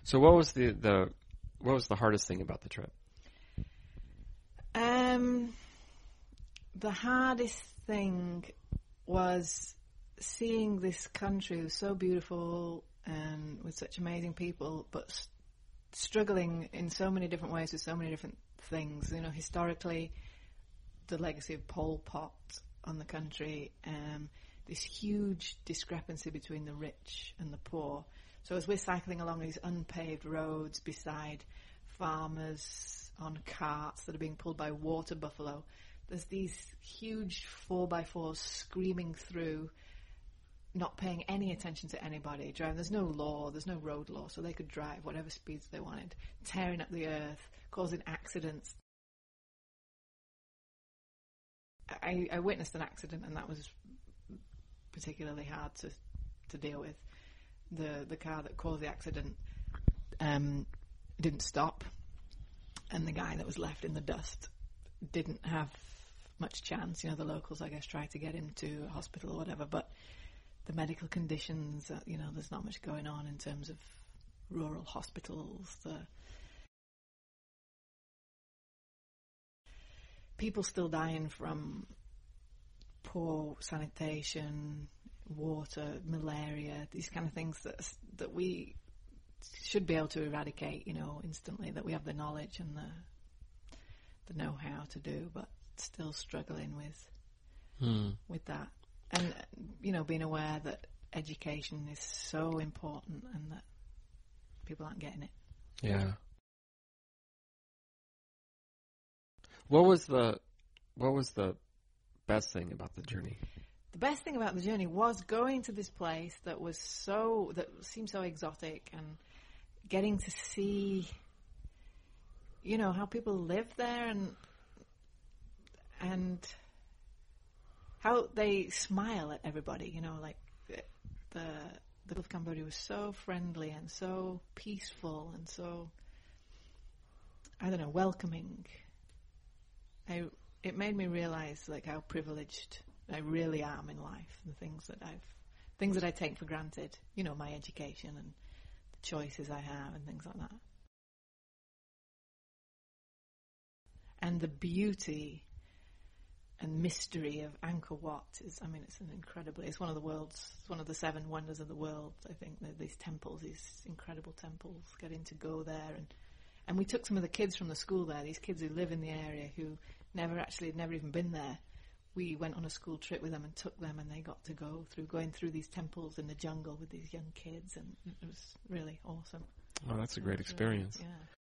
So what was what was the hardest thing about the trip? The hardest thing was seeing this country was so beautiful and with such amazing people, but struggling in so many different ways with so many different things. You know, historically, the legacy of Pol Pot on the country, this huge discrepancy between the rich and the poor. So as we're cycling along these unpaved roads beside farmers on carts that are being pulled by water buffalo, there's these huge 4x4s screaming through, not paying any attention to anybody, driving. There's no law, there's no road law, so they could drive whatever speeds they wanted, tearing up the earth, causing accidents. I witnessed an accident, and that was particularly hard to deal with. The car that caused the accident didn't stop, and the guy that was left in the dust didn't have much chance. You know, the locals, I guess, tried to get him to a hospital or whatever, but the medical conditions, there's not much going on in terms of rural hospitals. People still dying from poor sanitation, water, malaria, these kind of things that we should be able to eradicate, instantly, that we have the knowledge and the know-how to do, but still struggling with that. And, being aware that education is so important and that people aren't getting it. Yeah. What was the best thing about the journey? The best thing about the journey was going to this place that seemed so exotic, and getting to see, how people live there and how they smile at everybody. Like the people of Cambodia was so friendly and so peaceful and so, welcoming. It made me realize how privileged I really am in life, and things that I take for granted. My education and the choices I have and things like that. And the beauty and mystery of Angkor Wat it's one of the 7 wonders of the world. I think these temples, these incredible temples, getting to go there, and we took some of the kids from the school there, these kids who live in the area who had never even been there. We went on a school trip with them and took them, and they got to going through these temples in the jungle with these young kids, and it was really awesome. Oh, that's a great experience. Really, yeah.